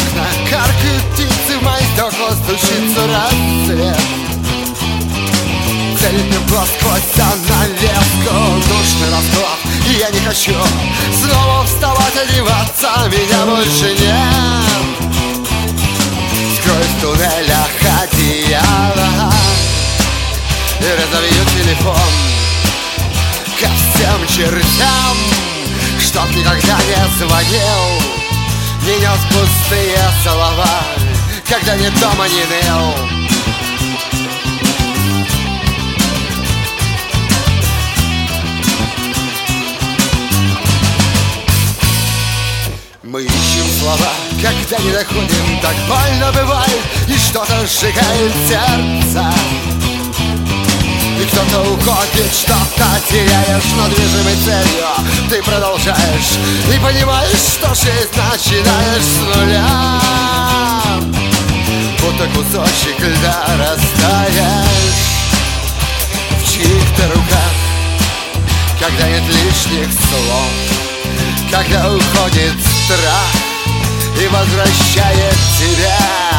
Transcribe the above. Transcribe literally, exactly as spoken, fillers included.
окна каркают птицы, в мои стекла стучится рассвет. Целит глаз сквозь занавеску, душный расклад, и я не хочу снова вставать, одеваться, меня больше нет. Скрой в туннелях одеяло и разовью телефон ко всем чертям, чтоб никогда не звонил, не нес пустые слова, когда ни дома, ни ныл. Мы ищем слова, когда не доходим, так больно бывает, и что-то сжигает сердце. И кто-то уходит, что-то теряешь, но движимой целью ты продолжаешь и понимаешь, что жизнь начинаешь с нуля. Будто кусочек льда растаешь в чьих-то руках, когда нет лишних слов, когда уходит страх и возвращает тебя